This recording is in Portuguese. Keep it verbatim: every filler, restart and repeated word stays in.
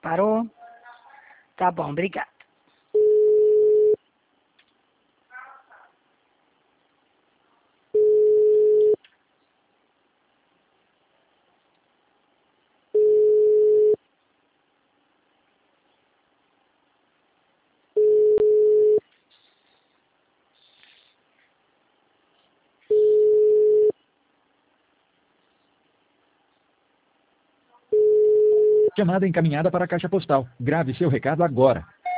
Parou? Tá bom, obrigada. Chamada encaminhada para a caixa postal. Grave seu recado agora.